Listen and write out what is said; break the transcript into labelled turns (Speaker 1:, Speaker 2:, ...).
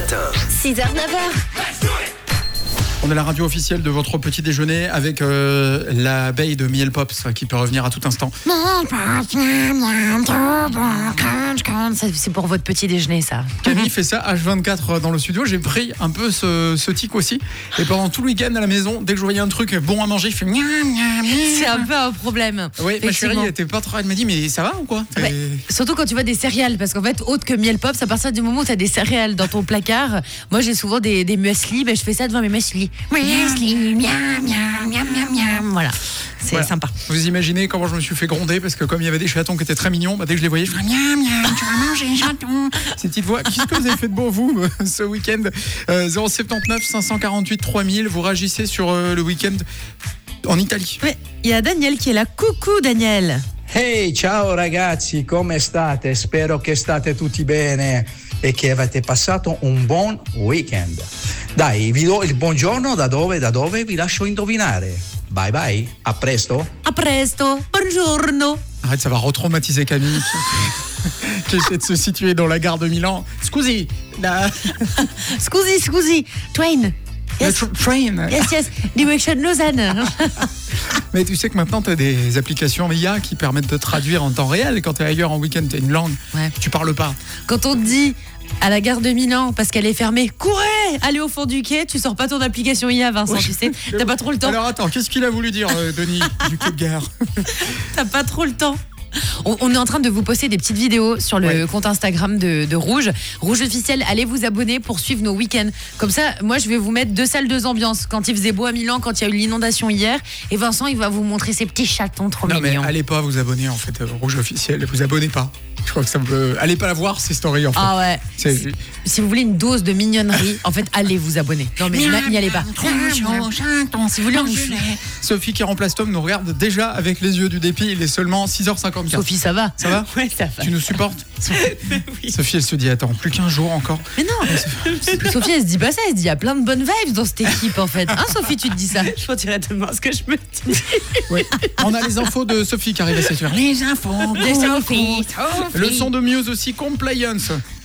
Speaker 1: matin.
Speaker 2: 6h, 9h.
Speaker 3: On est la radio officielle de votre petit déjeuner avec l'abeille de Miel Pops qui peut revenir à tout instant.
Speaker 4: C'est pour votre petit déjeuner, ça.
Speaker 3: Camille fait ça H24 dans le studio. J'ai pris un peu ce tic aussi. Et pendant tout le week-end à la maison, dès que je voyais un truc bon à manger, je fais miam, miam, miam.
Speaker 4: C'est un peu un problème.
Speaker 3: Oui, ma chérie était pas trop. Elle m'a dit, mais ça va ou quoi?
Speaker 4: Ouais, surtout quand tu vois des céréales, parce qu'en fait, autre que Miel Pops, à partir du moment où tu as des céréales dans ton placard, moi j'ai souvent des muesli, je fais ça devant mes muesli. Muesli, miam, miam, miam, miam, miam. Voilà, c'est sympa.
Speaker 3: Vous imaginez comment je me suis fait gronder parce que comme il y avait des chatons qui étaient très mignons, dès que je les voyais, je faisais miam, miam, tu vas manger chaton. Ces petites voix. Qu'est-ce que vous avez fait de beau vous ce week-end? 079 548 3000. Vous réagissez sur le week-end en Italie.
Speaker 4: Ouais, il y a Daniel qui est là. Coucou Daniel.
Speaker 5: Hey, ciao ragazzi, come state? Spero che state tutti bene e che avete passato un buon weekend. Dai, vi do il buongiorno da dove vi lascio indovinare. Bye bye, a presto.
Speaker 4: A presto, buongiorno.
Speaker 3: Arrête, ça va retraumatiser Camille qui essaie de se situer dans la gare de Milan. Scusi,
Speaker 4: Scusi, train. Yes.
Speaker 3: Train.
Speaker 4: Yes, direction Lausanne.
Speaker 3: Mais tu sais que maintenant, tu as des applications IA qui permettent de traduire en temps réel. Quand tu es ailleurs en week-end, tu as une langue, tu parles pas.
Speaker 4: Quand on te dit à la gare de Milan, parce qu'elle est fermée, courez, allez au fond du quai, tu sors pas ton application IA, Vincent, tu sais, t'as pas trop le temps.
Speaker 3: Alors attends, qu'est-ce qu'il a voulu dire, Denis, du quai de gare?
Speaker 4: T'as pas trop le temps. On est en train de vous poster des petites vidéos sur le compte Instagram de Rouge. Rouge officiel, allez vous abonner pour suivre nos week-ends. Comme ça, moi je vais vous mettre 2 salles, 2 ambiances. Quand il faisait beau à Milan, quand il y a eu l'inondation hier. Et Vincent, il va vous montrer ces petits chatons trop mignons.
Speaker 3: Non mais allez pas vous abonner en fait, Rouge officiel, vous abonnez pas. Je crois que ça peut... Allez pas la voir ces stories en fait.
Speaker 4: Ah ouais. Si vous voulez une dose de mignonnerie, en fait, allez vous abonner. Non mais n'y allez pas.
Speaker 3: Si vous voulez Sophie qui remplace Tom nous regarde déjà avec les yeux du dépit. Il est seulement 6h54.
Speaker 4: Sophie, ça va?
Speaker 3: Ça va?
Speaker 4: Ouais, ça va.
Speaker 3: Tu nous supportes?
Speaker 4: Oui.
Speaker 3: Sophie, elle se dit, attends, plus qu'un jour encore.
Speaker 4: Mais non, Sophie, elle se dit pas ça. Elle se dit, il y a plein de bonnes vibes dans cette équipe, en fait. Hein, Sophie, tu te dis ça? Je pense directement ce que je me dis.
Speaker 3: Oui. On a les infos de Sophie qui arrive à cette heure. Les infos de Sophie. Le son de Muse aussi, Compliance.